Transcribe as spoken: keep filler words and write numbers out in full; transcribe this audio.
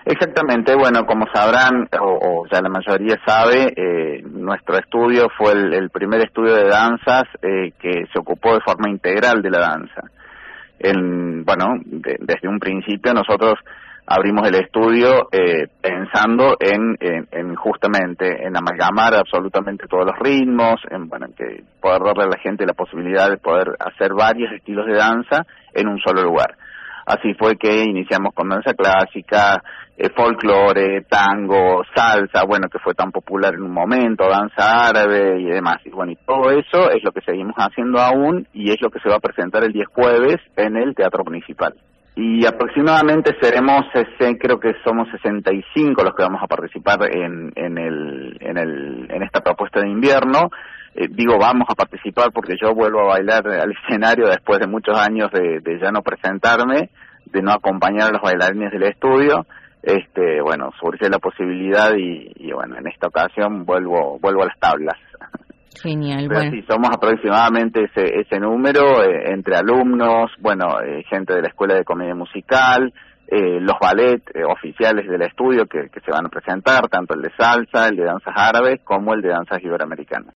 Exactamente, bueno, como sabrán, o, o ya la mayoría sabe, eh, nuestro estudio fue el, el primer estudio de danzas eh, que se ocupó de forma integral de la danza. En, bueno, de, desde un principio nosotros abrimos el estudio eh, pensando en, en, en justamente en amalgamar absolutamente todos los ritmos, en bueno, en que poder darle a la gente la posibilidad de poder hacer varios estilos de danza en un solo lugar. Así fue que iniciamos con danza clásica, eh, folclore, tango, salsa, bueno, que fue tan popular en un momento, danza árabe y demás. Y bueno, y todo eso es lo que seguimos haciendo aún y es lo que se va a presentar el día jueves en el Teatro Municipal. Y aproximadamente seremos, creo que somos sesenta y cinco los que vamos a participar en, en, el, en, el, en esta propuesta de invierno. Eh, digo vamos a participar porque yo vuelvo a bailar al escenario después de muchos años de, de ya no presentarme, de no acompañar a los bailarines del estudio. Este, bueno, surge la posibilidad y, y bueno, en esta ocasión vuelvo vuelvo a las tablas. Genial, Pero bueno. sí, somos aproximadamente ese, ese número, eh, entre alumnos, bueno, eh, gente de la Escuela de Comedia Musical, eh, los ballet eh, oficiales del estudio que, que se van a presentar, tanto el de salsa, el de danzas árabes, como el de danzas iberoamericanas.